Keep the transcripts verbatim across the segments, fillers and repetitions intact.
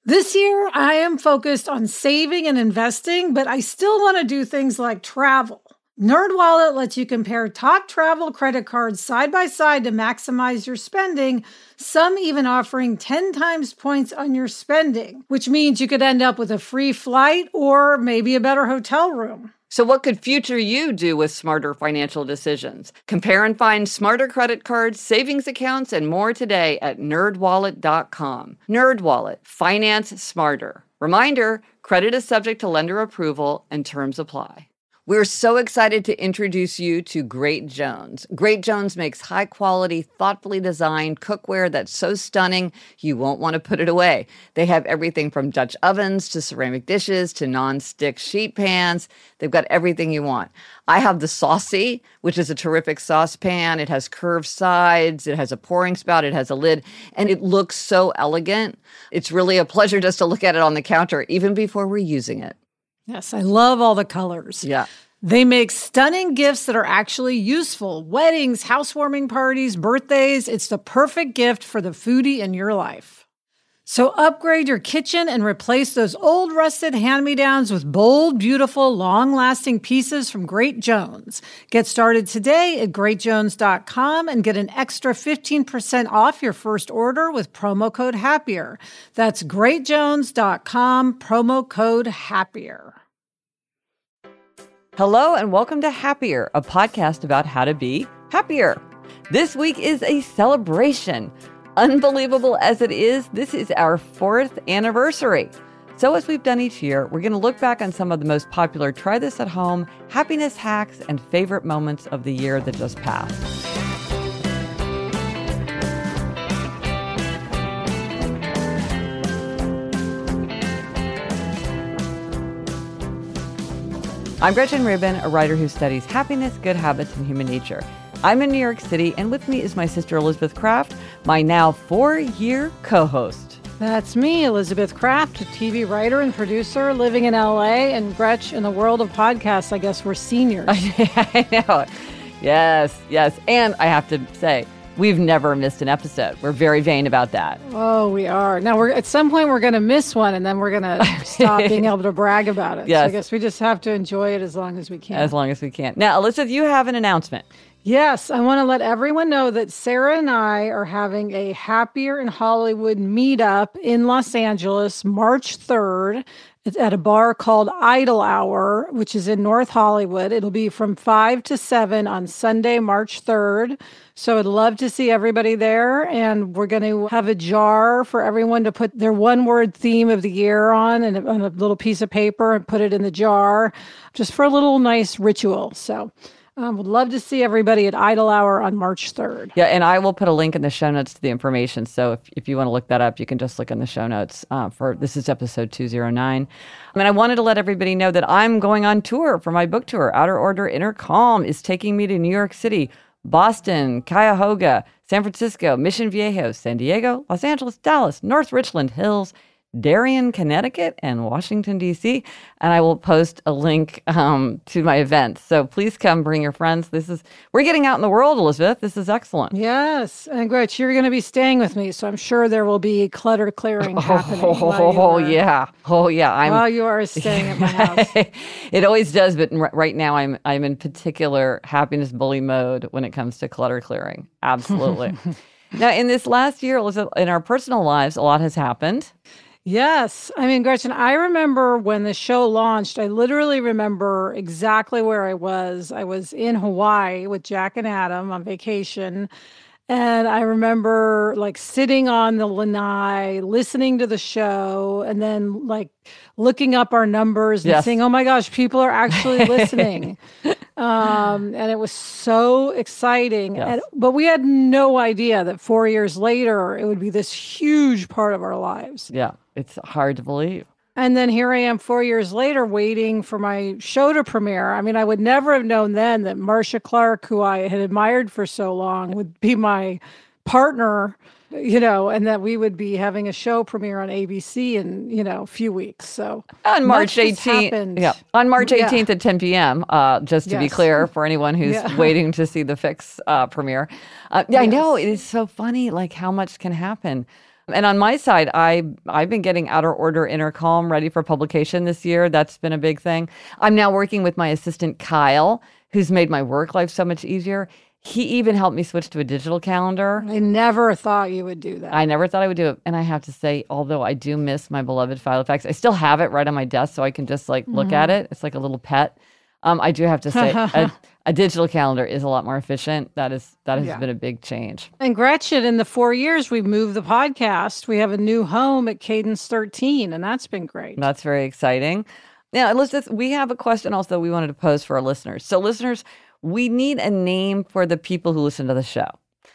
This year, I am focused on saving and investing, but I still want to do things like travel. NerdWallet lets you compare top travel credit cards side by side to maximize your spending, some even offering ten times points on your spending, which means you could end up with a free flight or maybe a better hotel room. So what could future you do with smarter financial decisions? Compare and find smarter credit cards, savings accounts, and more today at nerd wallet dot com. NerdWallet. Finance smarter. Reminder, credit is subject to lender approval and terms apply. We're so excited to introduce you to Great Jones. Great Jones makes high-quality, thoughtfully designed cookware that's so stunning you won't want to put it away. They have everything from Dutch ovens to ceramic dishes to non-stick sheet pans. They've got everything you want. I have the Saucy, which is a terrific saucepan. It has curved sides. It has a pouring spout. It has a lid. And it looks so elegant. It's really a pleasure just to look at it on the counter, even before we're using it. Yes, I love all the colors. Yeah. They make stunning gifts that are actually useful. Weddings, housewarming parties, birthdays. It's the perfect gift for the foodie in your life. So upgrade your kitchen and replace those old rusted hand-me-downs with bold, beautiful, long-lasting pieces from Great Jones. Get started today at great jones dot com and get an extra fifteen percent off your first order with promo code HAPPIER. That's great jones dot com, promo code HAPPIER. Hello and welcome to Happier, a podcast about how to be happier. This week is a celebration. Unbelievable as it is, this is our fourth anniversary. So as we've done each year, we're going to look back on some of the most popular try this at home, happiness hacks, and favorite moments of the year that just passed. I'm Gretchen Rubin, a writer who studies happiness, good habits, and human nature. I'm in New York City, and with me is my sister Elizabeth Craft, my now four-year co-host. That's me, Elizabeth Craft, a T V writer and producer living in L A, and Gretch, in the world of podcasts, I guess we're seniors. I know. Yes, yes. And I have to say, we've never missed an episode. We're very vain about that. Oh, we are. Now, we're at some point, we're going to miss one, and then we're going to stop being able to brag about it. Yes. So I guess we just have to enjoy it as long as we can. As long as we can. Now, Elizabeth, you have an announcement. Yes, I want to let everyone know that Sarah and I are having a Happier in Hollywood meetup in Los Angeles, March third. It's at a bar called Idle Hour, which is in North Hollywood. It'll be from five to seven on Sunday, March third. So I'd love to see everybody there. And we're going to have a jar for everyone to put their one-word theme of the year on and on a little piece of paper and put it in the jar just for a little nice ritual. So Um, would love to see everybody at Idle Hour on March third. Yeah, and I will put a link in the show notes to the information. So if, if you want to look that up, you can just look in the show notes. Uh, for this is episode two oh nine. I mean, I wanted to let everybody know that I'm going on tour for my book tour. Outer Order, Inner Calm is taking me to New York City, Boston, Cuyahoga, San Francisco, Mission Viejo, San Diego, Los Angeles, Dallas, North Richland Hills, Darien, Connecticut, and Washington, D C, and I will post a link um, to my event. So please come, bring your friends. This is, we're getting out in the world, Elizabeth. This is excellent. Yes, and Gretch, you're going to be staying with me, so I'm sure there will be clutter clearing happening. Oh, oh yeah. Oh, yeah. I'm, while you are staying at my house. It always does, but right now I'm I'm in particular happiness bully mode when it comes to clutter clearing. Absolutely. Now, in this last year, Elizabeth, in our personal lives, a lot has happened. Yes. I mean, Gretchen, I remember when the show launched, I literally remember exactly where I was. I was in Hawaii with Jack and Adam on vacation. And I remember like sitting on the lanai, listening to the show, and then like looking up our numbers and Yes. saying, oh my gosh, people are actually listening. um, and it was so exciting. Yes. And, but we had no idea that four years later, it would be this huge part of our lives. Yeah, it's hard to believe. And then here I am four years later waiting for my show to premiere. I mean, I would never have known then that Marcia Clark, who I had admired for so long, would be my partner, you know, and that we would be having a show premiere on A B C in, you know, a few weeks. So on March eighteenth, yeah, on March eighteenth yeah. at ten p.m., uh, just to yes. be clear for anyone who's yeah. waiting to see the Fix uh, premiere. Uh, yeah, yes. I know, it is so funny, like how much can happen. And on my side, I, I've been getting Outer Order Inner Calm ready for publication this year. That's been a big thing. I'm now working with my assistant, Kyle, who's made my work life so much easier. He even helped me switch to a digital calendar. I never thought you would do that. I never thought I would do it. And I have to say, although I do miss my beloved Filofax, I still have it right on my desk so I can just like look mm-hmm. at it. It's like a little pet. Um, I do have to say, a, a digital calendar is a lot more efficient. That is that has yeah. been a big change. And Gretchen, in the four years we've moved the podcast, we have a new home at Cadence thirteen, and that's been great. That's very exciting. Now, Elizabeth, we have a question also we wanted to pose for our listeners. So, listeners, we need a name for the people who listen to the show,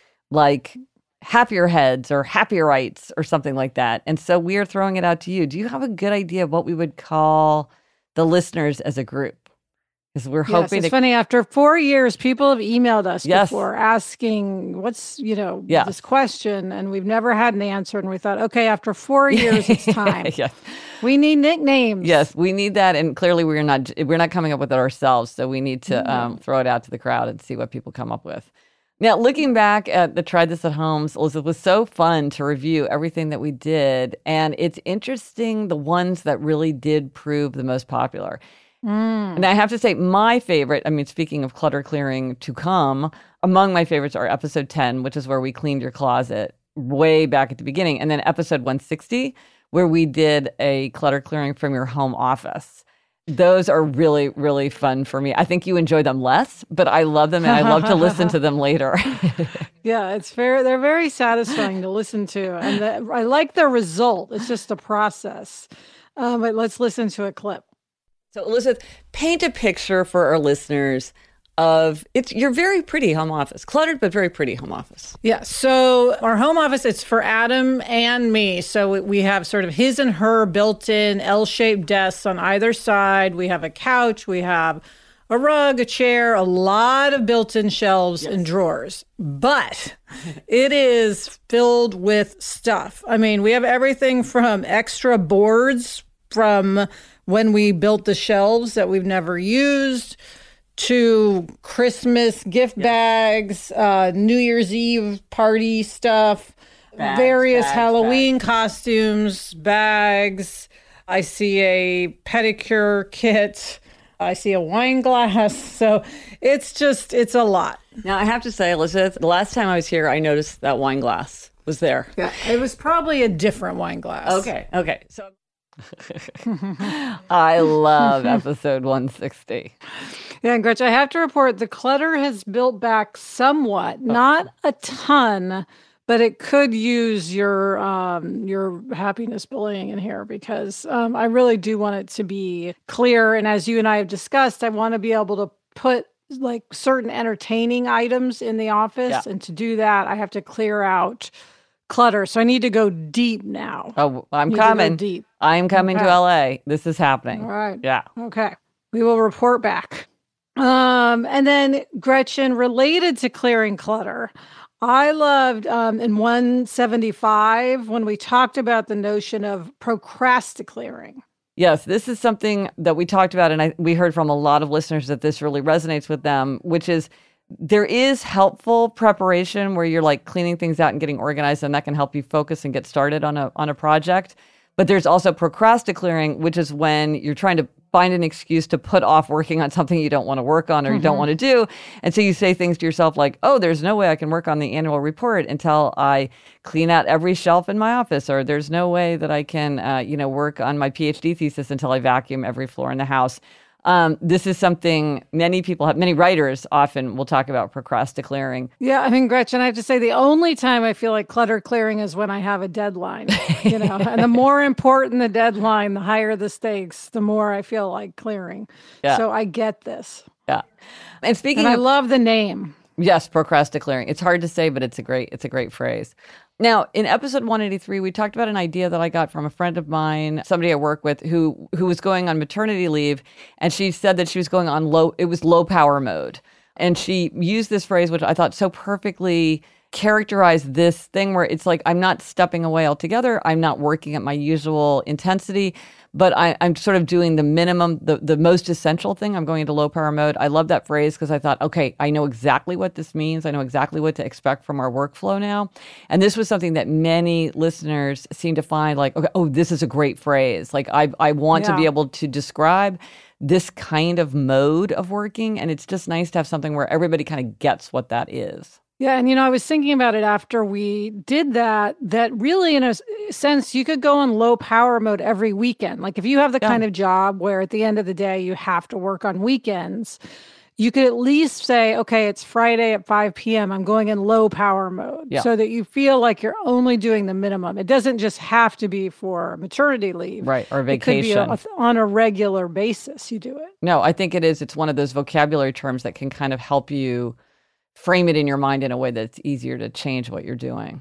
like Happier Heads or Happierites or something like that. And so we are throwing it out to you. Do you have a good idea of what we would call the listeners as a group? Because we're yes, hoping it's to... funny. After four years, people have emailed us yes. before asking what's, you know, yeah. this question, and we've never had an answer. And we thought, okay, after four years, it's time. yes. We need nicknames. Yes, we need that. And clearly we're not we're not coming up with it ourselves. So we need to mm-hmm. um, throw it out to the crowd and see what people come up with. Now, looking back at the Tried This at Homes, Elizabeth, was so fun to review everything that we did. And it's interesting the ones that really did prove the most popular. Mm. And I have to say, my favorite, I mean, speaking of clutter clearing to come, among my favorites are episode ten, which is where we cleaned your closet way back at the beginning. And then episode one sixty, where we did a clutter clearing from your home office. Those are really, really fun for me. I think you enjoy them less, but I love them and I love to listen to them later. Yeah, it's fair. They're very satisfying to listen to. And the, I like the result. It's just a process. Um, but let's listen to a clip. So, Elizabeth, paint a picture for our listeners of it's your very pretty home office, cluttered but very pretty home office. Yeah. So our home office, it's for Adam and me. So we have sort of his and her built-in L-shaped desks on either side. We have a couch. We have a rug, a chair, a lot of built-in shelves yes. and drawers. But it is filled with stuff. I mean, we have everything from extra boards from when we built the shelves that we've never used, to Christmas gift yes. bags, uh, New Year's Eve party stuff, bags, various bags, Halloween bags. costumes, bags. I see a pedicure kit. I see a wine glass. So it's just, it's a lot. Now, I have to say, Elizabeth, the last time I was here, I noticed that wine glass was there. Yeah, it was probably a different wine glass. Okay, okay. So I love episode one sixty. Yeah, and Gretchen, I have to report the clutter has built back somewhat, not a ton, but it could use your um, your happiness bullying in here because um, I really do want it to be clear. And as you and I have discussed, I want to be able to put like certain entertaining items in the office. Yeah. And to do that, I have to clear out clutter. So I need to go deep now. Oh, I'm coming. Deep. I'm coming okay. to L A. This is happening. All right. Yeah. Okay. We will report back. Um, and then Gretchen, related to clearing clutter, I loved um, in one seventy-five when we talked about the notion of procrastinating. Yes, this is something that we talked about, and I, we heard from a lot of listeners that this really resonates with them, which is there is helpful preparation where you're like cleaning things out and getting organized, and that can help you focus and get started on a on a project. But there's also procrastinating, which is when you're trying to find an excuse to put off working on something you don't want to work on or mm-hmm. you don't want to do. And so you say things to yourself like, oh, there's no way I can work on the annual report until I clean out every shelf in my office, or there's no way that I can, uh, you know, work on my PhD thesis until I vacuum every floor in the house. Um, this is something many people have, many writers often will talk about procrastinating. Yeah, I mean, Gretchen, I have to say the only time I feel like clutter clearing is when I have a deadline, you know, and the more important the deadline, the higher the stakes, the more I feel like clearing. Yeah. So I get this. Yeah. And speaking and of, I love the name. Yes, procrastinating. It's hard to say, but it's a great, it's a great phrase. Now, in episode one eighty-three, we talked about an idea that I got from a friend of mine, somebody I work with who who was going on maternity leave, and she said that she was going on low, it was low power mode. And she used this phrase, which I thought so perfectly characterize this thing where it's like I'm not stepping away altogether. I'm not working at my usual intensity, but I, I'm sort of doing the minimum, the, the most essential thing. I'm going into low power mode. I love that phrase because I thought, okay, I know exactly what this means. I know exactly what to expect from our workflow now. And this was something that many listeners seem to find like, okay, oh, this is a great phrase. Like I, I want yeah. to be able to describe this kind of mode of working. And it's just nice to have something where everybody kind of gets what that is. Yeah. And, you know, I was thinking about it after we did that, that really, in a sense, you could go in low power mode every weekend. Like if you have the yeah. kind of job where at the end of the day, you have to work on weekends, you could at least say, okay, it's Friday at five p.m. I'm going in low power mode yeah. so that you feel like you're only doing the minimum. It doesn't just have to be for maternity leave. Right. Or vacation. It could be a, on a regular basis you do it. No, I think it is. It's one of those vocabulary terms that can kind of help you frame it in your mind in a way that's easier to change what you're doing.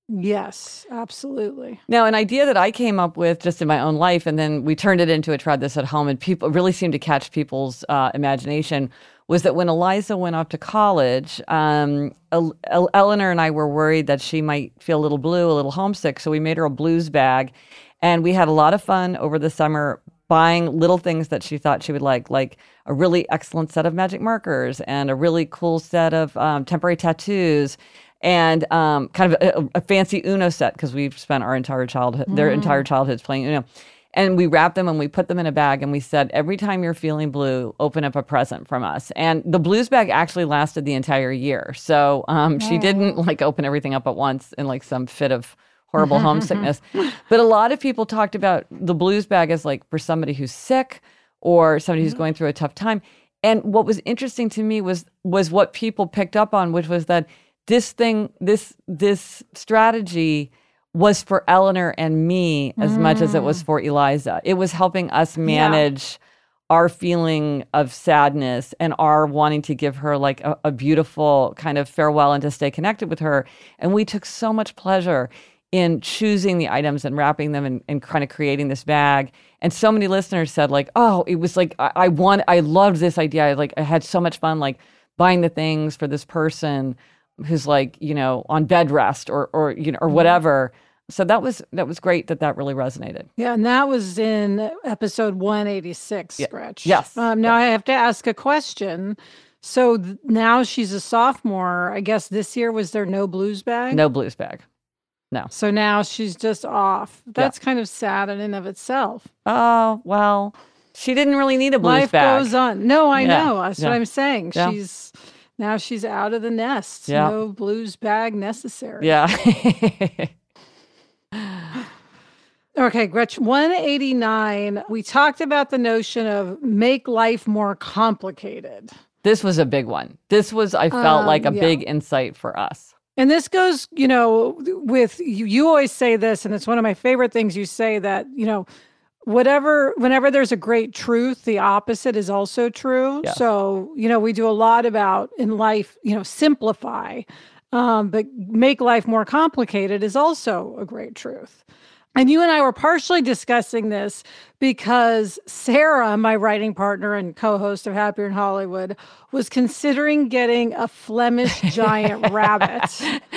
Yes, absolutely. Now, an idea that I came up with just in my own life, and then we turned it into a Try This at Home, and people really seemed to catch people's uh, imagination, was that when Eliza went off to college, um, El- El- Eleanor and I were worried that she might feel a little blue, a little homesick, so we made her a blues bag, and we had a lot of fun over the summer buying little things that she thought she would like, like a really excellent set of magic markers and a really cool set of um, temporary tattoos and um, kind of a, a fancy Uno set because we've spent our entire childhood, mm. their entire childhoods playing Uno. And we wrapped them and we put them in a bag and we said, every time you're feeling blue, open up a present from us. And the blues bag actually lasted the entire year. So um, oh. she didn't like open everything up at once in like some fit of horrible homesickness. But a lot of people talked about the blues bag as like for somebody who's sick or somebody who's going through a tough time. And what was interesting to me was was what people picked up on, which was that this thing, this this strategy was for Eleanor and me as mm. much as it was for Eliza. It was helping us manage yeah. our feeling of sadness and our wanting to give her like a, a beautiful kind of farewell and to stay connected with her. And we took so much pleasure in choosing the items and wrapping them and, and kind of creating this bag. And so many listeners said like, oh, it was like, I, I want, I loved this idea. I like, I had so much fun, like buying the things for this person who's like, you know, on bed rest or, or, you know, or whatever. So that was, that was great that that really resonated. Yeah. And that was in episode one eighty-six, yeah. Gretch. Yes. Um, now yeah. I have to ask a question. So th- now she's a sophomore. I guess this year, was there no blues bag? No blues bag. No. So now she's just off. That's yeah. kind of sad in and of itself. Oh, well, she didn't really need a blues Life bag. Life goes on. No, I yeah. know. That's yeah. what I'm saying. Yeah. She's now she's out of the nest. Yeah. No blues bag necessary. Yeah. Okay, Gretchen, one eighty-nine. We talked about the notion of make life more complicated. This was a big one. This was, I felt um, like a yeah. big insight for us. And this goes, you know, with you, you always say this, and it's one of my favorite things you say that, you know, whatever, whenever there's a great truth, the opposite is also true. Yeah. So, you know, we do a lot about in life, you know, simplify, um, but make life more complicated is also a great truth. And you and I were partially discussing this because Sarah, my writing partner and co-host of Happier in Hollywood, was considering getting a Flemish giant rabbit.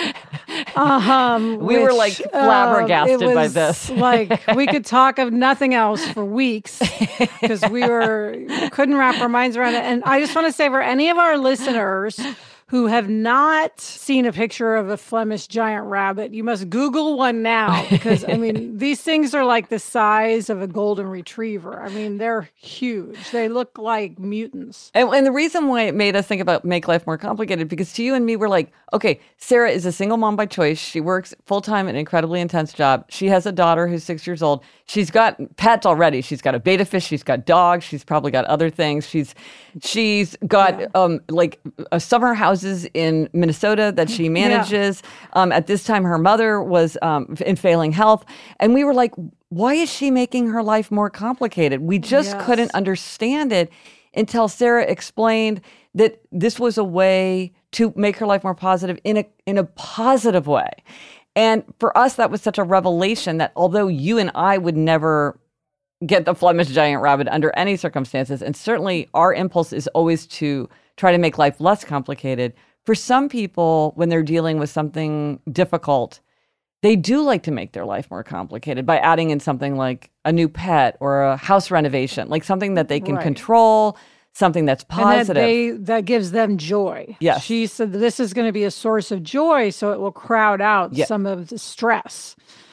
Um, we which, were like flabbergasted uh, by this. Like we could talk of nothing else for weeks because we were couldn't wrap our minds around it. And I just want to say for any of our listeners who have not seen a picture of a Flemish giant rabbit, you must Google one now because, I mean, these things are like the size of a golden retriever. I mean, they're huge. They look like mutants. And, and the reason why it made us think about make life more complicated, because to you and me, we're like, okay, Sarah is a single mom by choice. She works full-time, an incredibly intense job. She has a daughter who's six years old. She's got pets already. She's got a beta fish. She's got dogs. She's probably got other things. She's she's got yeah. um like a summer house in Minnesota that she manages. Yeah. Um, at this time, her mother was um, in failing health. And we were like, why is she making her life more complicated? We just yes. couldn't understand it until Sarah explained that this was a way to make her life more positive in a in a positive way. And for us, that was such a revelation that although you and I would never get the Flemish giant rabbit under any circumstances, and certainly our impulse is always to try to make life less complicated, for some people, when they're dealing with something difficult, they do like to make their life more complicated by adding in something like a new pet or a house renovation, like something that they can Right. control, something that's positive. And that, they, that gives them joy. Yes. She said that this is going to be a source of joy, so it will crowd out Yeah. some of the stress,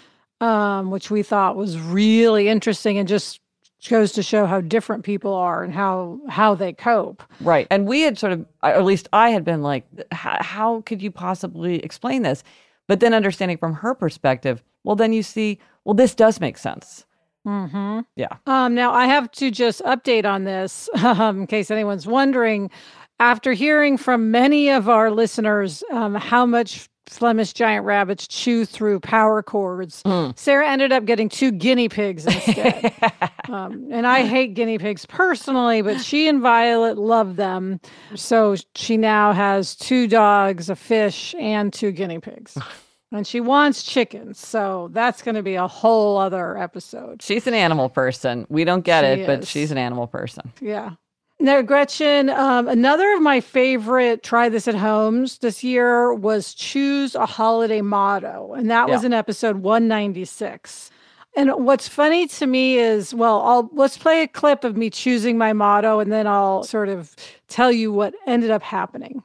um, which we thought was really interesting and just goes to show how different people are and how how they cope. Right. And we had sort of, or at least I had been like, how, how could you possibly explain this? But then understanding from her perspective, well, then you see, well, this does make sense. Mm-hmm. Yeah. Um, now, I have to just update on this um, in case anyone's wondering. After hearing from many of our listeners um, how much Flemish giant rabbits chew through power cords, Mm. Sarah ended up getting two guinea pigs instead. um, and I hate guinea pigs personally, but she and Violet love them. So she now has two dogs, a fish, and two guinea pigs. And she wants chickens. So that's going to be a whole other episode. She's an animal person. We don't get She it, but is. she's an animal person. Yeah. Now, Gretchen, um, another of my favorite try this at homes this year was choose a holiday motto. And that was Yeah. in episode one ninety-six. And what's funny to me is, well, I'll let's play a clip of me choosing my motto, and then I'll sort of tell you what ended up happening.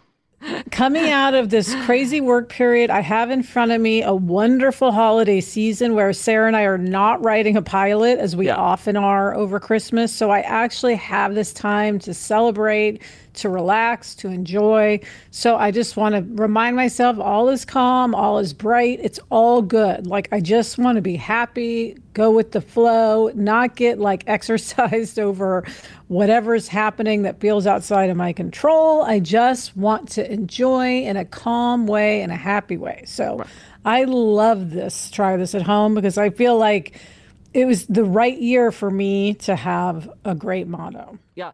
Coming out of this crazy work period, I have in front of me a wonderful holiday season where Sarah and I are not writing a pilot as we Yeah. often are over Christmas. So I actually have this time to celebrate, to relax, to enjoy. So I just want to remind myself all is calm, all is bright. It's all good. Like, I just want to be happy, go with the flow, not get like exercised over whatever's happening that feels outside of my control. I just want to enjoy in a calm way, in a happy way. So right. I love this, try this at home, because I feel like it was the right year for me to have a great motto. Yeah.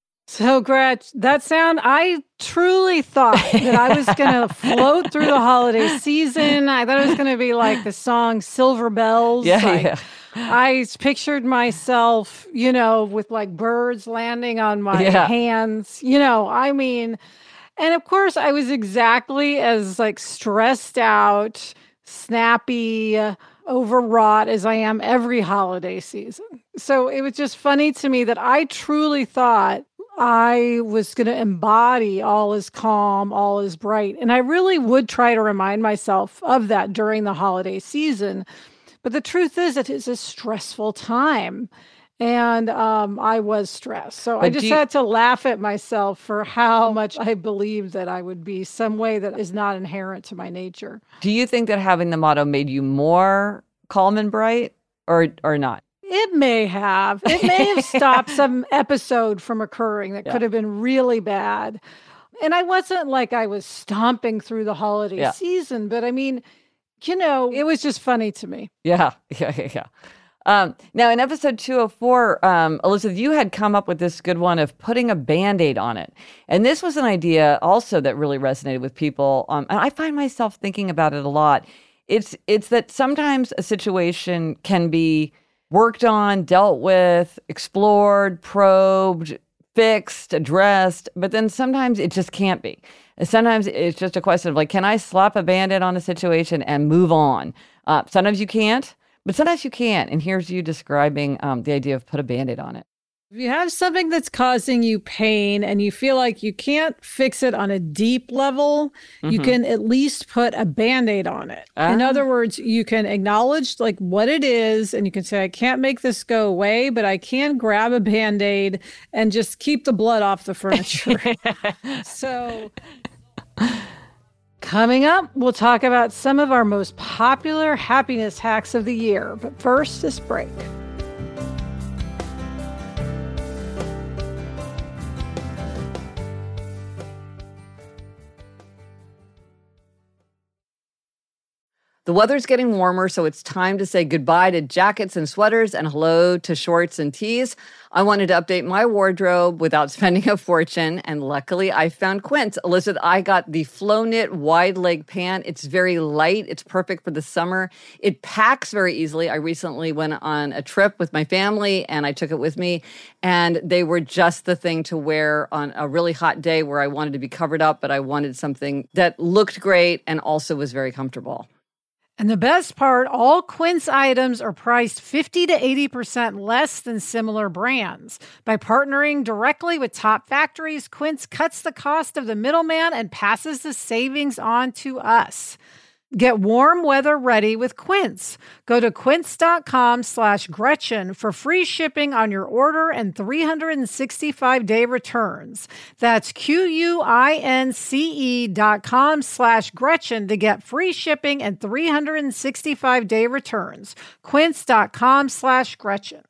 So, Gretch, that sound, I truly thought that I was going to float through the holiday season. I thought it was going to be like the song Silver Bells. Yeah, like, yeah. I pictured myself, you know, with like birds landing on my Yeah. hands, you know, I mean, and of course I was exactly as like stressed out, snappy, overwrought as I am every holiday season. So it was just funny to me that I truly thought I was going to embody all is calm, all is bright. And I really would try to remind myself of that during the holiday season. But the truth is, it is a stressful time. And um, I was stressed. So But I do just you- had to laugh at myself for how much I believed that I would be some way that is not inherent to my nature. Do you think that having the motto made you more calm and bright, or or not? It may have. It may have stopped some episode from occurring that Yeah. could have been really bad. And I wasn't like I was stomping through the holiday Yeah. season, but I mean, you know, it was just funny to me. Yeah, yeah, yeah, yeah. Um, now, in episode two oh four, um, Elizabeth, you had come up with this good one of putting a Band-Aid on it. And this was an idea also that really resonated with people. Um, and I find myself thinking about it a lot. It's it's that sometimes a situation can be worked on, dealt with, explored, probed, fixed, addressed, but then sometimes it just can't be. And sometimes it's just a question of like, can I slap a Band-Aid on a situation and move on? Uh, sometimes you can't, but sometimes you can. And here's you describing um, the idea of put a Band-Aid on it. If you have something that's causing you pain and you feel like you can't fix it on a deep level, you Mhm. can at least put a Band-Aid on it. In Ah. other words, you can acknowledge like what it is and you can say, I can't make this go away, but I can grab a Band-Aid and just keep the blood off the furniture. So coming up, we'll talk about some of our most popular happiness hacks of the year. But first, this break. The weather's getting warmer, so it's time to say goodbye to jackets and sweaters and hello to shorts and tees. I wanted to update my wardrobe without spending a fortune, and luckily I found Quince. Elizabeth, I got the Flow Knit wide leg pant. It's very light. It's perfect for the summer. It packs very easily. I recently went on a trip with my family, and I took it with me, and they were just the thing to wear on a really hot day where I wanted to be covered up, but I wanted something that looked great and also was very comfortable. And the best part, all Quince items are priced fifty to eighty percent less than similar brands. By partnering directly with top factories, Quince cuts the cost of the middleman and passes the savings on to us. Get warm weather ready with Quince. Go to quince.com slash Gretchen for free shipping on your order and three hundred sixty-five day returns. That's Q-U-I-N-C-E dot com slash Gretchen to get free shipping and three hundred sixty-five day returns. Quince.com slash Gretchen.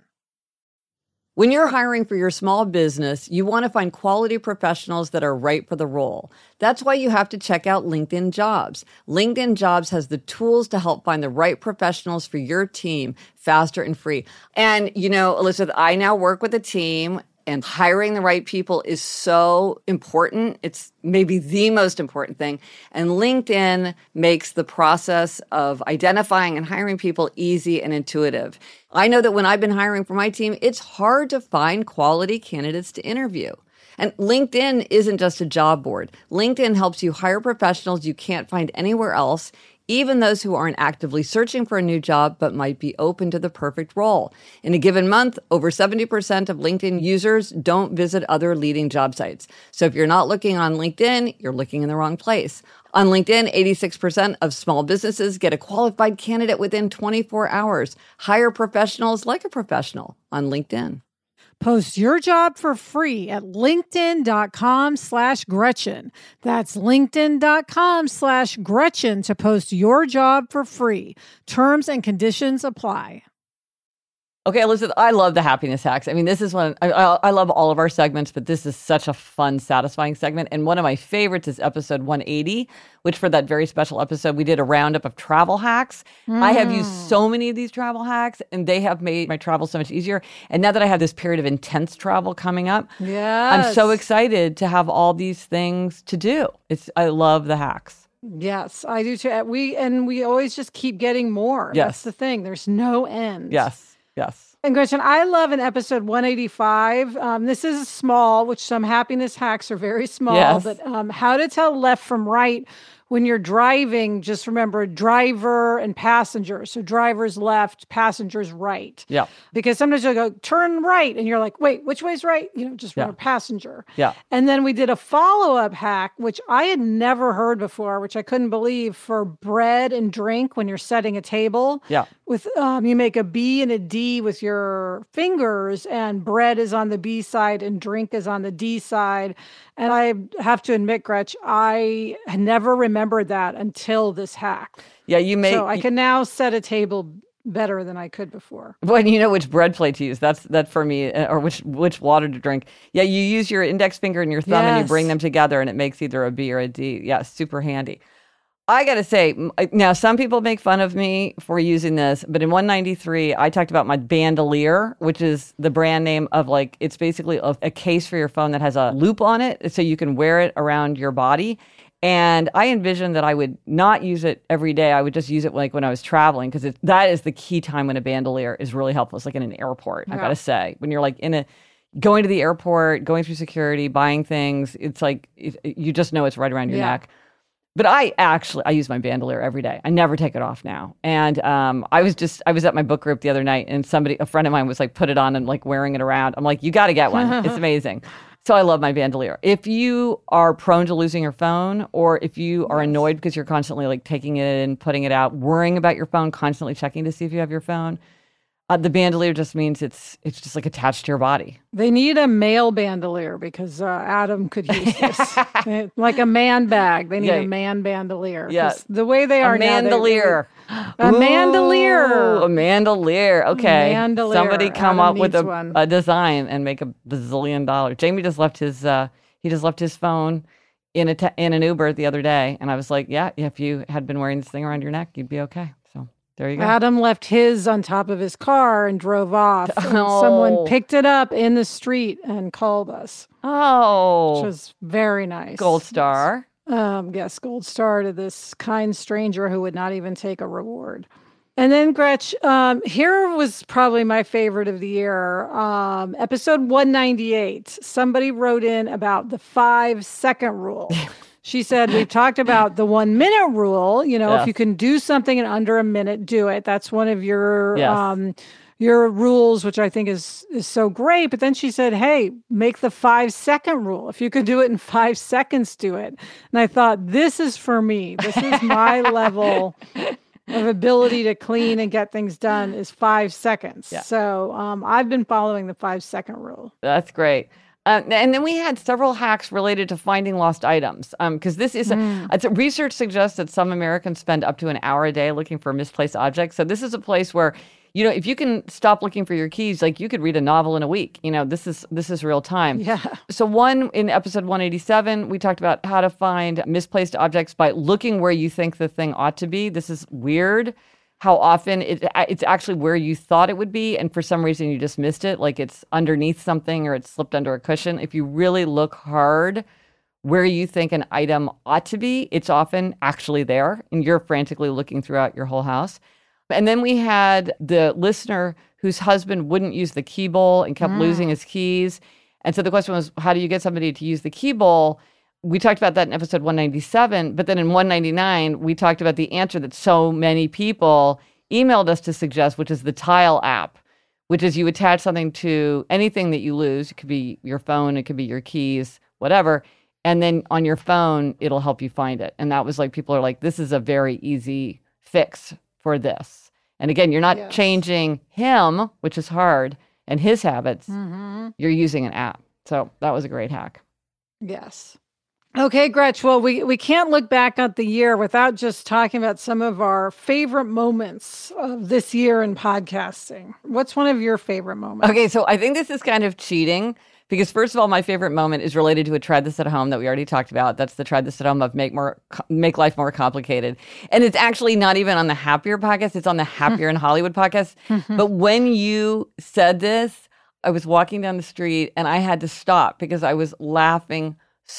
When you're hiring for your small business, you want to find quality professionals that are right for the role. That's why you have to check out LinkedIn Jobs. LinkedIn Jobs has the tools to help find the right professionals for your team faster and free. And, you know, Elizabeth, I now work with a team, and hiring the right people is so important. It's maybe the most important thing. And LinkedIn makes the process of identifying and hiring people easy and intuitive. I know that when I've been hiring for my team, it's hard to find quality candidates to interview. And LinkedIn isn't just a job board. LinkedIn helps you hire professionals you can't find anywhere else, even those who aren't actively searching for a new job but might be open to the perfect role. In a given month, over seventy percent of LinkedIn users don't visit other leading job sites. So if you're not looking on LinkedIn, you're looking in the wrong place. On LinkedIn, eighty-six percent of small businesses get a qualified candidate within twenty-four hours. Hire professionals like a professional on LinkedIn. Post your job for free at linkedin.com slash Gretchen. That's linkedin.com slash Gretchen to post your job for free. Terms and conditions apply. Okay, Elizabeth, I love the happiness hacks. I mean, this is one, I, I love all of our segments, but this is such a fun, satisfying segment. And one of my favorites is episode one eighty, which for that very special episode, we did a roundup of travel hacks. Mm. I have used so many of these travel hacks, and they have made my travel so much easier. And now that I have this period of intense travel coming up, yes. I'm so excited to have all these things to do. It's I love the hacks. Yes, I do too. We And we always just keep getting more. Yes. That's the thing. There's no end. Yes. Yes. And Gretchen, I love in episode one eighty-five, um, this is small, which some happiness hacks are very small, yes. but um, how to tell left from right when you're driving. Just remember driver and passenger. So driver's left, passenger's right. Yeah. Because sometimes you'll go turn right and you're like, wait, which way's right? You know, just remember yeah. passenger. Yeah. And then we did a follow-up hack, which I had never heard before, which I couldn't believe, for bread and drink when you're setting a table. Yeah. With um, you make a B and a D with your fingers, and bread is on the B side and drink is on the D side. And I have to admit, Gretch, I never remembered that until this hack. Yeah, you make. So I can now set a table better than I could before. Well, you know which bread plate to use. That's that for me, or which which water to drink. Yeah, you use your index finger and your thumb, yes. and you bring them together, and it makes either a B or a D. Yeah, super handy. I got to say, now some people make fun of me for using this, but in one ninety-three, I talked about my bandolier, which is the brand name of like, it's basically a, a case for your phone that has a loop on it so you can wear it around your body. And I envisioned that I would not use it every day. I would just use it like when I was traveling, because that is the key time when a bandolier is really helpful. It's like in an airport, yeah. I got to say. When you're like in a, going to the airport, going through security, buying things, it's like, it, you just know it's right around your yeah. neck. But I actually, I use my bandolier every day. I never take it off now. And um, I was just, I was at my book group the other night, and somebody, a friend of mine was like, put it on and like wearing it around. I'm like, you got to get one. It's amazing. So I love my bandolier. If you are prone to losing your phone, or if you are yes. annoyed because you're constantly like taking it and putting it out, worrying about your phone, constantly checking to see if you have your phone, Uh, the bandolier just means it's it's just like attached to your body. They need a male bandolier because uh, Adam could use this. Like a man bag. They need yeah. a man bandolier. Yeah. The way they are a mandolier. now. They, a Ooh, mandolier. A mandolier. Okay. Mandolier. Somebody come Adam up with a, a design and make a bazillion dollars. Jamie just left his, uh, he just left his phone in a ta- in an Uber the other day, and I was like, yeah, if you had been wearing this thing around your neck, you'd be okay. So there you go. Adam left his on top of his car and drove off. And Oh. someone picked it up in the street and called us. Oh, which was very nice. Gold star. Um, yes, gold star to this kind stranger who would not even take a reward. And then, Gretch, um, here was probably my favorite of the year. Um, episode one ninety-eight. Somebody wrote in about the five-second rule. She said, we've talked about the one-minute rule. You know, Yes. if you can do something in under a minute, do it. That's one of your Yes. um, your rules, which I think is is so great. But then she said, hey, make the five-second rule. If you could do it in five seconds, do it. And I thought, this is for me. This is my level of ability to clean and get things done is five seconds. Yeah. So um, I've been following the five second rule. That's great. Uh, and then we had several hacks related to finding lost items. Because um, this is, Mm. a, it's a, research suggests that some Americans spend up to an hour a day looking for misplaced objects. So this is a place where, you know, if you can stop looking for your keys, like you could read a novel in a week. You know, this is this is real time. Yeah. So one, in episode one eighty-seven, we talked about how to find misplaced objects by looking where you think the thing ought to be. This is weird. How often it, it's actually where you thought it would be, and for some reason you just missed it, like it's underneath something or it's slipped under a cushion. If you really look hard where you think an item ought to be, it's often actually there, and you're frantically looking throughout your whole house. And then we had the listener whose husband wouldn't use the key bowl and kept Mm. losing his keys. And so the question was, how do you get somebody to use the key bowl? We talked about that in episode one ninety-seven, but then in one ninety-nine, we talked about the answer that so many people emailed us to suggest, which is the Tile app, which is you attach something to anything that you lose. It could be your phone, it could be your keys, whatever. And then on your phone, it'll help you find it. And that was like, people are like, this is a very easy fix for this. And again, you're not Yes. changing him, which is hard, and his habits. Mm-hmm. You're using an app. So that was a great hack. Yes. Okay, Gretch. Well, we, we can't look back at the year without just talking about some of our favorite moments of this year in podcasting. What's one of your favorite moments? Okay, so I think this is kind of cheating because, first of all, my favorite moment is related to a Try This at Home that we already talked about. That's the Try This at Home of make more make life more complicated. And it's actually not even on the Happier podcast. It's on the Happier in Hollywood podcast. But when you said this, I was walking down the street and I had to stop because I was laughing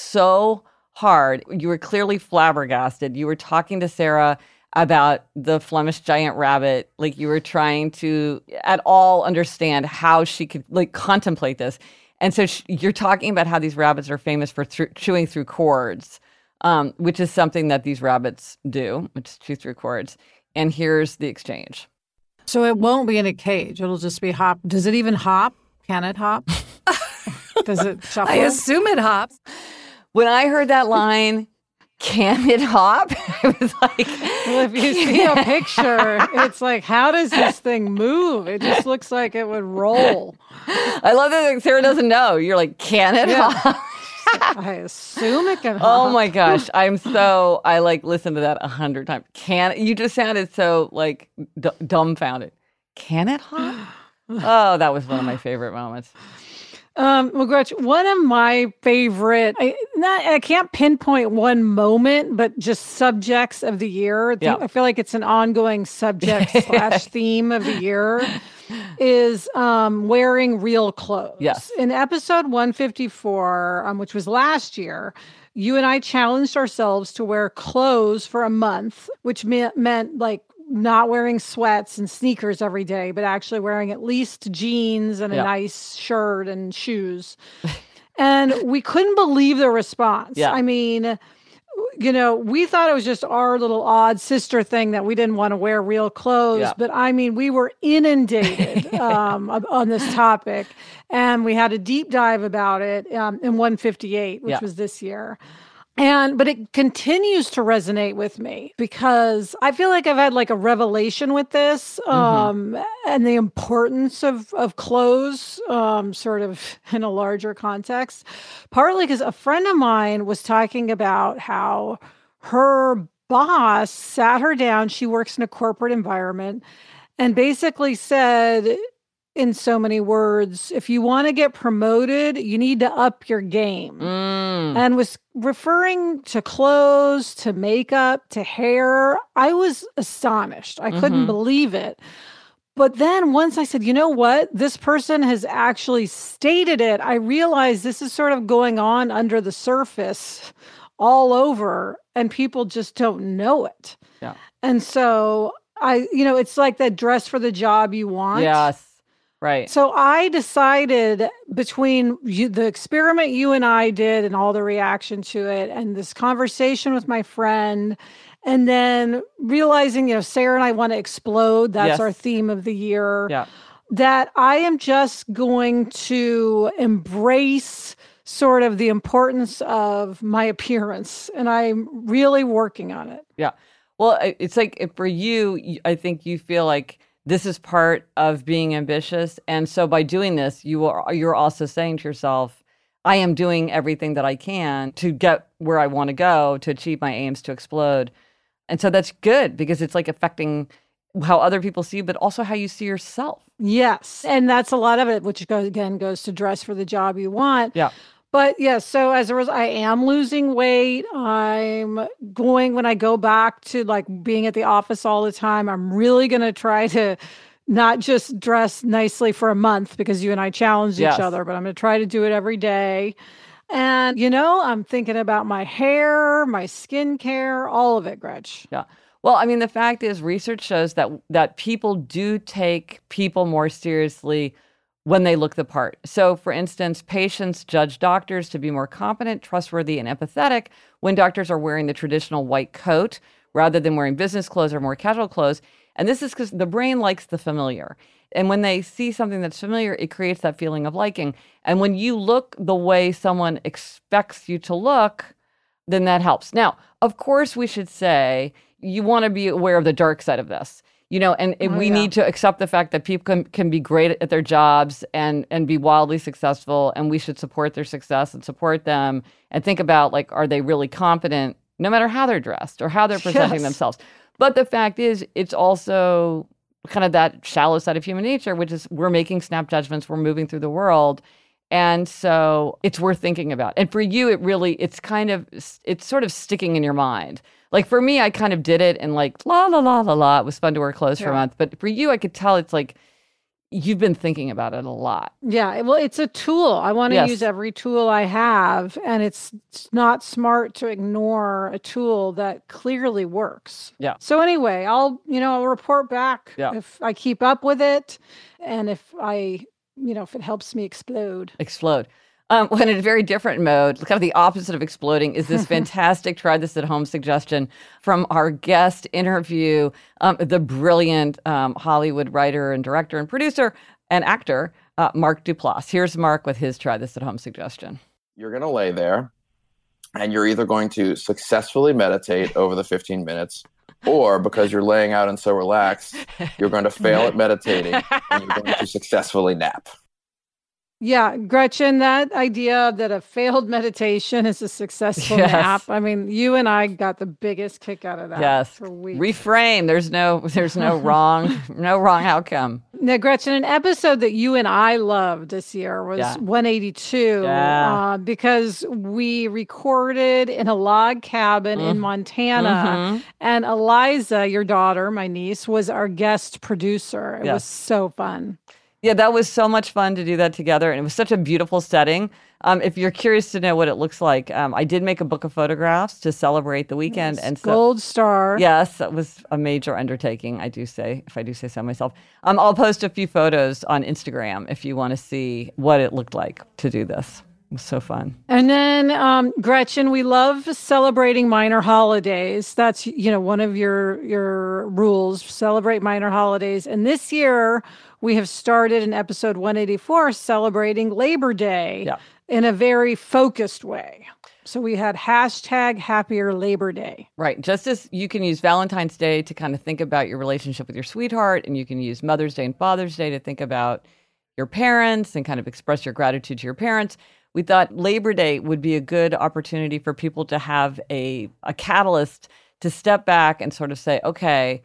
so hard. You were clearly flabbergasted. You were talking to Sarah about the Flemish giant rabbit. Like you were trying to at all understand how she could like contemplate this. And so sh- you're talking about how these rabbits are famous for th- chewing through cords, um, which is something that these rabbits do, which is chew through cords. And here's the exchange. So it won't be in a cage. It'll just be hop. Does it even hop? Can it hop? Does it shuffle? I assume it hops. When I heard that line, can it hop? I was like, Well, if you see a picture, it's like, how does this thing move? It just looks like it would roll. I love that Sarah doesn't know. You're like, can it Yeah. hop? I assume it can hop. Oh my gosh. I'm so, I like listened to that a hundred times. Can you just sounded so like d- dumbfounded. Can it hop? Oh, that was one of my favorite moments. Um, well, Gretch, one of my favorite, I, not, I can't pinpoint one moment, but just subjects of the year. Yeah. I feel like it's an ongoing subject slash theme of the year is um, wearing real clothes. Yes. In episode one fifty-four, um, which was last year, you and I challenged ourselves to wear clothes for a month, which me- meant like not wearing sweats and sneakers every day, but actually wearing at least jeans and a Yeah. nice shirt and shoes. And we couldn't believe the response. Yeah. I mean, you know, we thought it was just our little odd sister thing that we didn't want to wear real clothes. Yeah. But I mean, we were inundated um, of- on this topic. And we had a deep dive about it um, in one fifty-eight, which Yeah. was this year. And, but it continues to resonate with me because I feel like I've had like a revelation with this, um, and the importance of, of clothes, um, sort of in a larger context, partly because a friend of mine was talking about how her boss sat her down. She works in a corporate environment and basically said, in so many words, if you want to get promoted, you need to up your game. Mm. And was referring to clothes, to makeup, to hair. I was astonished. I couldn't Mm-hmm. believe it. But then once I said, you know what, this person has actually stated it, I realized this is sort of going on under the surface all over, and people just don't know it. Yeah. And so I, you know, it's like that dress for the job you want. Yes. Right. So I decided between you, the experiment you and I did and all the reaction to it, and this conversation with my friend, and then realizing, you know, Sarah and I want to explode. That's Yes. our theme of the year. Yeah. That I am just going to embrace sort of the importance of my appearance. And I'm really working on it. Yeah. Well, I- it's like if for you, y- I think you feel like this is part of being ambitious. And so by doing this, you are, you're also saying to yourself, I am doing everything that I can to get where I want to go, to achieve my aims, to explode. And so that's good because it's like affecting how other people see you, but also how you see yourself. Yes. And that's a lot of it, which goes, again goes to dress for the job you want. Yeah. But yes, yeah, so as a result, I am losing weight. I'm going, when I go back to like being at the office all the time, I'm really going to try to not just dress nicely for a month because you and I challenged Yes. each other, but I'm going to try to do it every day. And, you know, I'm thinking about my hair, my skincare, all of it, Gretch. Yeah. Well, I mean, the fact is research shows that that people do take people more seriously when they look the part. So, for instance, patients judge doctors to be more competent, trustworthy, and empathetic when doctors are wearing the traditional white coat rather than wearing business clothes or more casual clothes. And this is because the brain likes the familiar. And when they see something that's familiar, it creates that feeling of liking. And when you look the way someone expects you to look, then that helps. Now, of course, we should say you want to be aware of the dark side of this. You know, and, and Oh, we yeah. need to accept the fact that people can, can be great at their jobs and, and be wildly successful, and we should support their success and support them and think about, like, are they really competent, no matter how they're dressed or how they're presenting Yes. themselves. But the fact is, it's also kind of that shallow side of human nature, which is we're making snap judgments, we're moving through the world. And so it's worth thinking about. And for you, it really, it's kind of, it's sort of sticking in your mind. Like for me, I kind of did it and like, la, la, la, la, la. It was fun to wear clothes for a Yeah. month. But for you, I could tell it's like, you've been thinking about it a lot. Yeah, well, it's a tool. I want to Yes. use every tool I have, and it's, it's not smart to ignore a tool that clearly works. Yeah. So anyway, I'll, you know, I'll report back Yeah. if I keep up with it, and if I, you know, if it helps me explode. Explode. Um, when in a very different mode, kind of the opposite of exploding, is this fantastic try this at home suggestion from our guest interview, um, the brilliant um, Hollywood writer and director and producer and actor, uh, Mark Duplass. Here's Mark with his try this at home suggestion. You're going to lay there and you're either going to successfully meditate over the fifteen minutes, or because you're laying out and so relaxed, you're going to fail at meditating and you're going to successfully nap. Yeah, Gretchen, that idea that a failed meditation is a successful Yes. nap. I mean, you and I got the biggest kick out of that Yes. for weeks. Reframe. There's no there's no wrong, no wrong outcome. Now, Gretchen, an episode that you and I loved this year was Yeah. one eighty-two Yeah. uh, because we recorded in a log cabin in Montana, Mhm. and Eliza, your daughter, my niece, was our guest producer. It Yes. was so fun. Yeah, that was so much fun to do that together. And it was such a beautiful setting. Um, if you're curious to know what it looks like, um, I did make a book of photographs to celebrate the weekend. Yes, And so, Gold star. yes, that was a major undertaking, I do say, if I do say so myself. Um, I'll post a few photos on Instagram if you want to see what it looked like to do this. It was so fun. And then, um, Gretchen, we love celebrating minor holidays. That's, you know, one of your your rules, celebrate minor holidays. And this year, we have started in episode one eighty-four celebrating Labor Day Yeah. in a very focused way. So we had hashtag happier Labor Day. Right. Just as you can use Valentine's Day to kind of think about your relationship with your sweetheart, and you can use Mother's Day and Father's Day to think about your parents and kind of express your gratitude to your parents, we thought Labor Day would be a good opportunity for people to have a, a catalyst to step back and sort of say, okay,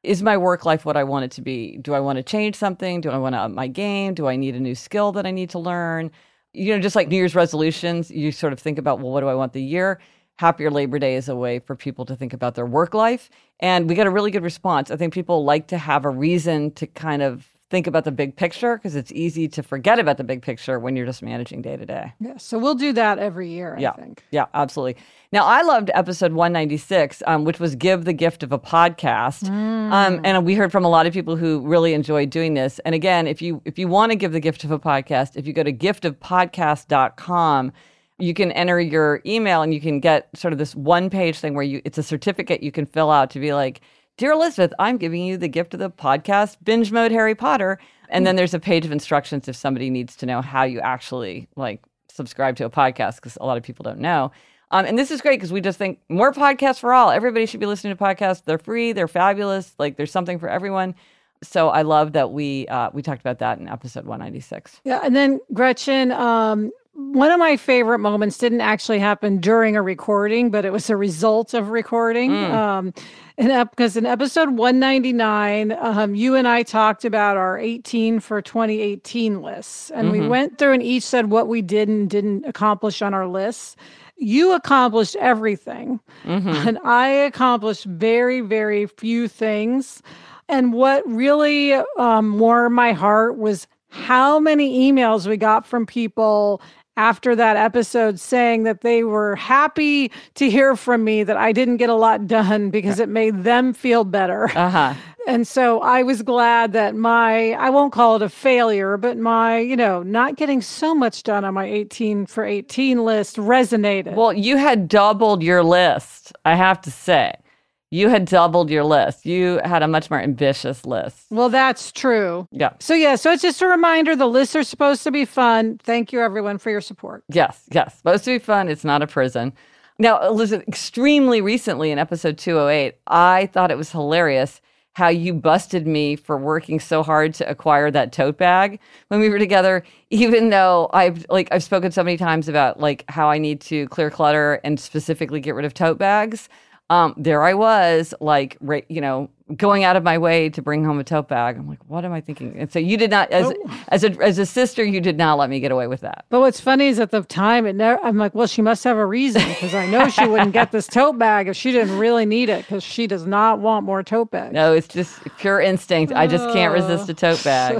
Is my work life what I want it to be? Do I want to change something? Do I want to up my game? Do I need a new skill that I need to learn? You know, just like New Year's resolutions, you sort of think about, well, what do I want the year? Happier Labor Day is a way for people to think about their work life. And we got a really good response. I think people like to have a reason to kind of think about the big picture because it's easy to forget about the big picture when you're just managing day to day. Yeah, so we'll do that every year, I yeah, think. Yeah, absolutely. Now, I loved episode one ninety-six, um, which was Give the Gift of a Podcast. Mm. Um, and we heard from a lot of people who really enjoyed doing this. And again, if you if you want to give the gift of a podcast, if you go to gift of podcast dot com, you can enter your email and you can get sort of this one-page thing where you it's a certificate you can fill out to be like, Dear Elizabeth, I'm giving you the gift of the podcast, Binge Mode Harry Potter. And then there's a page of instructions if somebody needs to know how you actually like subscribe to a podcast, because a lot of people don't know. Um, and this is great because we just think more podcasts for all. Everybody should be listening to podcasts. They're free. They're fabulous. Like there's something for everyone. So I love that we uh, we talked about that in episode one ninety-six. Yeah. And then Gretchen, um, one of my favorite moments didn't actually happen during a recording, but it was a result of recording. Mm. Um, and because in episode one ninety-nine, um, you and I talked about our eighteen for twenty eighteen lists. And mm-hmm. we went through and each said what we did and didn't accomplish on our lists. You accomplished everything. Mm-hmm. And I accomplished very, very few things. And what really um, warmed my heart was how many emails we got from people after that episode saying that they were happy to hear from me that I didn't get a lot done because it made them feel better. Uh-huh. And so I was glad that my, I won't call it a failure, but my, you know, not getting so much done on my eighteen for eighteen list resonated. Well, you had doubled your list, I have to say. You had doubled your list. You had a much more ambitious list. Well, that's true. Yeah. So, yeah, so it's just a reminder the lists are supposed to be fun. Thank you, everyone, for your support. Yes, yes. Supposed to be fun. It's not a prison. Now, Elizabeth, extremely recently in episode two oh eight, I thought it was hilarious how you busted me for working so hard to acquire that tote bag when we were together, even though I've like I've spoken so many times about like how I need to clear clutter and specifically get rid of tote bags. Um, there I was, like, right, you know, going out of my way to bring home a tote bag. I'm like, what am I thinking? And so you did not, as oh. as a as a sister, you did not let me get away with that. But what's funny is at the time, it never, I'm like, well, she must have a reason because I know she wouldn't get this tote bag if she didn't really need it because she does not want more tote bags. No, it's just pure instinct. I just can't resist a tote bag.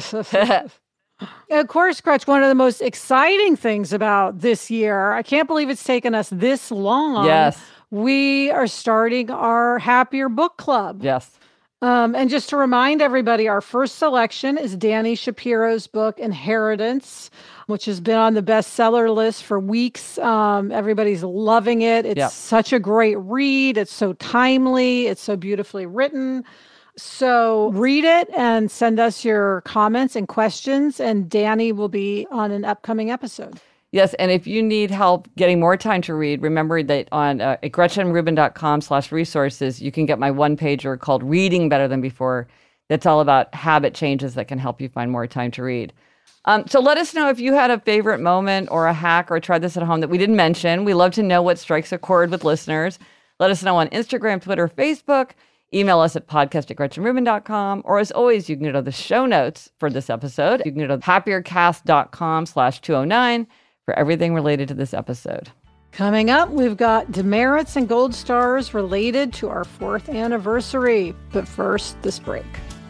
Of course, Gretch, one of the most exciting things about this year, I can't believe it's taken us this long. Yes. We are starting our Happier Book Club. Yes. Um, and just to remind everybody, our first selection is Dani Shapiro's book, Inheritance, which has been on the bestseller list for weeks. Um, everybody's loving it. It's yep. such a great read. It's so timely. It's so beautifully written. So read it and send us your comments and questions, and Dani will be on an upcoming episode. Yes, and if you need help getting more time to read, remember that on uh, at gretchenrubin.com slash resources, you can get my one-pager called Reading Better Than Before. That's all about habit changes that can help you find more time to read. Um, so let us know if you had a favorite moment or a hack or tried this at home that we didn't mention. We love to know what strikes a chord with listeners. Let us know on Instagram, Twitter, Facebook. Email us at podcast at gretchenrubin dot com. Or as always, you can go to the show notes for this episode. You can go to happiercast.com slash 209 for everything related to this episode. Coming up, we've got demerits and gold stars related to our fourth anniversary. But first, this break.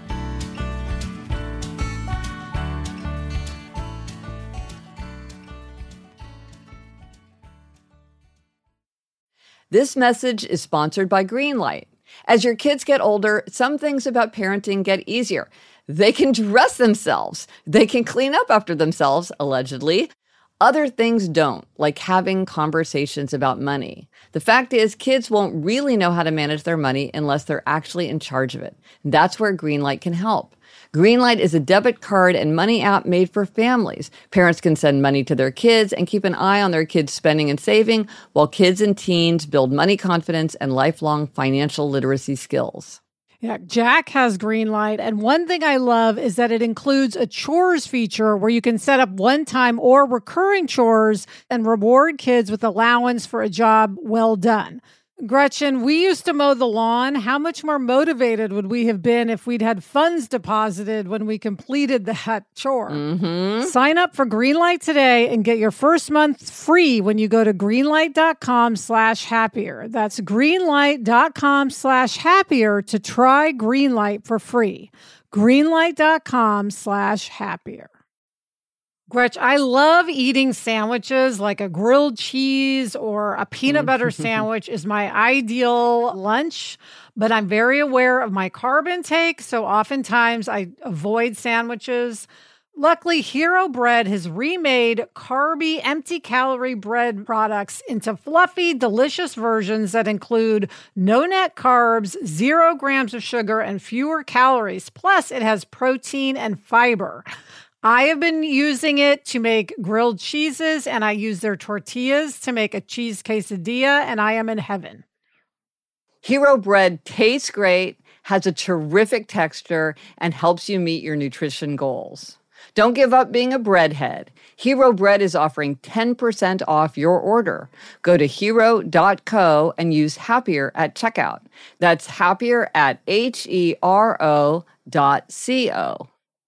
This message is sponsored by Greenlight. As your kids get older, some things about parenting get easier. They can dress themselves. They can clean up after themselves, allegedly. Other things don't, like having conversations about money. The fact is, kids won't really know how to manage their money unless they're actually in charge of it. That's where Greenlight can help. Greenlight is a debit card and money app made for families. Parents can send money to their kids and keep an eye on their kids' spending and saving, while kids and teens build money confidence and lifelong financial literacy skills. Yeah, Jack has Greenlight, and one thing I love is that it includes a chores feature where you can set up one-time or recurring chores and reward kids with allowance for a job well done. Gretchen, we used to mow the lawn. How much more motivated would we have been if we'd had funds deposited when we completed that chore? Mm-hmm. Sign up for Greenlight today and get your first month free when you go to greenlight.com slash happier. That's greenlight.com slash happier to try Greenlight for free. Greenlight.com slash happier. Gretch, I love eating sandwiches like a grilled cheese or a peanut butter sandwich is my ideal lunch, but I'm very aware of my carb intake, so oftentimes I avoid sandwiches. Luckily, Hero Bread has remade carby, empty-calorie bread products into fluffy, delicious versions that include no net carbs, zero grams of sugar, and fewer calories. Plus, it has protein and fiber. I have been using it to make grilled cheeses, and I use their tortillas to make a cheese quesadilla, and I am in heaven. Hero Bread tastes great, has a terrific texture, and helps you meet your nutrition goals. Don't give up being a breadhead. Hero Bread is offering ten percent off your order. Go to hero dot co and use Happier at checkout. That's Happier at H E R O dot C O.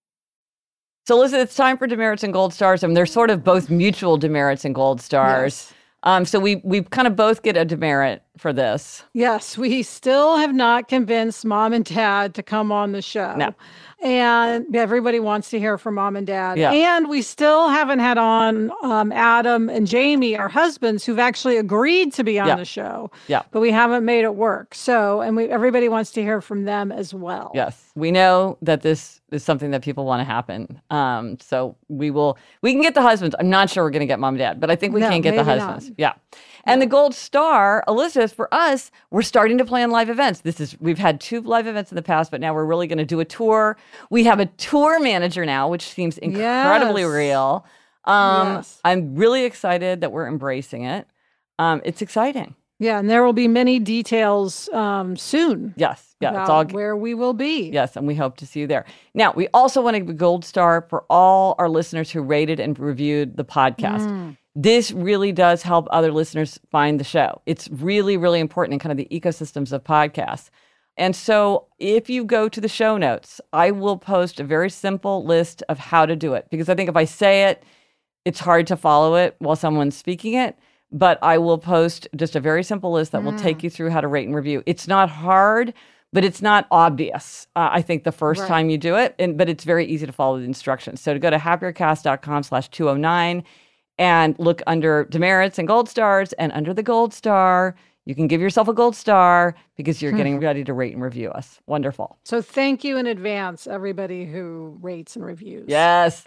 So, Listen, it's time for demerits and gold stars. I mean, they're sort of both mutual demerits and gold stars. Yes. Um, so we we kind of both get a demerit for this. Yes, we still have not convinced Mom and Dad to come on the show. No. And everybody wants to hear from Mom and Dad. Yeah. And we still haven't had on um, Adam and Jamie, our husbands, who've actually agreed to be on Yeah. the show. Yeah. But we haven't made it work. So, and we everybody wants to hear from them as well. Yes, we know that this is something that people want to happen. Um, so we will, we can get the husbands. I'm not sure we're going to get Mom and Dad, but I think we No, can get the maybe husbands. not. Yeah. And the gold star, Elizabeth, for us, we're starting to plan live events. This is, we've had two live events in the past, but now we're really going to do a tour. We have a tour manager now, which seems incredibly Yes. real. Um, Yes. I'm really excited that we're embracing it. Um, it's exciting. Yeah, and there will be many details um, soon. Yes. Yeah. about It's all where we will be. Yes, and we hope to see you there. Now, we also want to give a gold star for all our listeners who rated and reviewed the podcast. Mm. This really does help other listeners find the show. It's really, really important in kind of the ecosystems of podcasts. And so if you go to the show notes, I will post a very simple list of how to do it. Because I think if I say it, it's hard to follow it while someone's speaking it. But I will post just a very simple list that Mm. will take you through how to rate and review. It's not hard, but it's not obvious, uh, I think, the first Right. time you do it. And but it's very easy to follow the instructions. So to go to happiercast.com slash 209 and look under demerits and gold stars, and under the gold star, you can give yourself a gold star because you're getting ready to rate and review us. Wonderful. So thank you in advance, everybody who rates and reviews. Yes.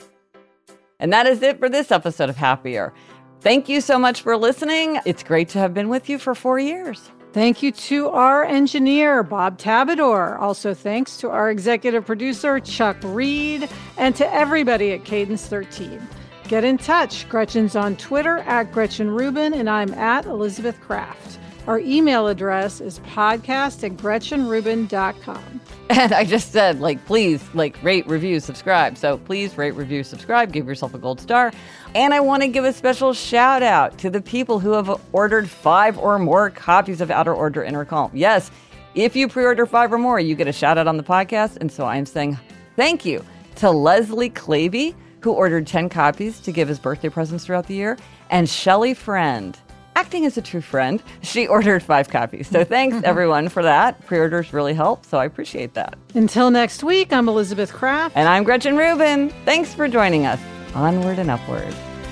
And that is it for this episode of Happier. Thank you so much for listening. It's great to have been with you for four years. Thank you to our engineer, Bob Tabador. Also, thanks to our executive producer, Chuck Reed, and to everybody at Cadence thirteen. Get in touch. Gretchen's on Twitter at Gretchen Rubin, and I'm at Elizabeth Kraft. Our email address is podcast at gretchen rubin dot com. And I just said, like, please, like, rate, review, subscribe. So please rate, review, subscribe, give yourself a gold star. And I want to give a special shout out to the people who have ordered five or more copies of Outer Order Inner Calm. Yes, if you pre-order five or more, you get a shout out on the podcast. And so I'm saying thank you to Leslie Claby, who ordered ten copies to give as birthday presents throughout the year, and Shelley Friend, acting as a true friend, she ordered five copies. So thanks, everyone, for that. Pre-orders really help, so I appreciate that. Until next week, I'm Elizabeth Kraft. And I'm Gretchen Rubin. Thanks for joining us. Onward and upward.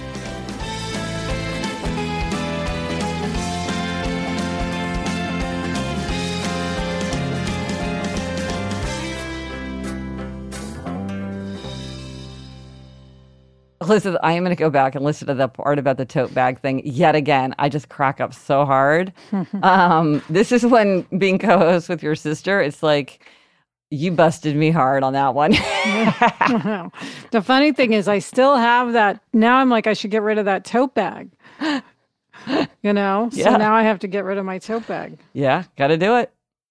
Elizabeth, I am going to go back and listen to the part about the tote bag thing yet again. I just crack up so hard. um, this is when being co-host with your sister, it's like, you busted me hard on that one. The funny thing is, I still have that. Now I'm like, I should get rid of that tote bag. You know? So Yeah. now I have to get rid of my tote bag. Yeah, got to do it.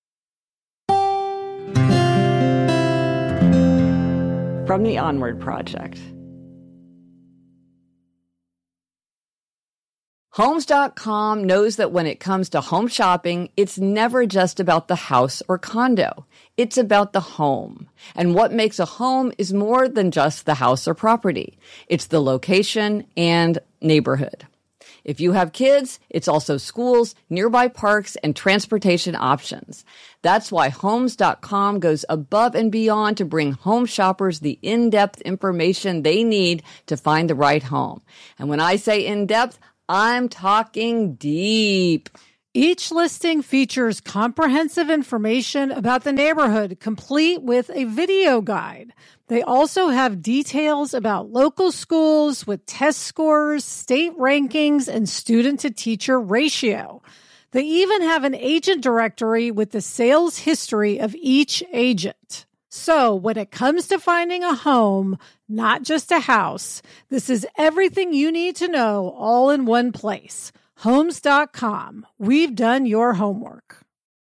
From the Onward Project. Homes dot com knows that when it comes to home shopping, it's never just about the house or condo. It's about the home. And what makes a home is more than just the house or property. It's the location and neighborhood. If you have kids, it's also schools, nearby parks, and transportation options. That's why Homes dot com goes above and beyond to bring home shoppers the in-depth information they need to find the right home. And when I say in-depth, I'm talking deep. Each listing features comprehensive information about the neighborhood, complete with a video guide. They also have details about local schools with test scores, state rankings, and student-to-teacher ratio. They even have an agent directory with the sales history of each agent. So when it comes to finding a home, not just a house, this is everything you need to know all in one place. Homes dot com. We've done your homework.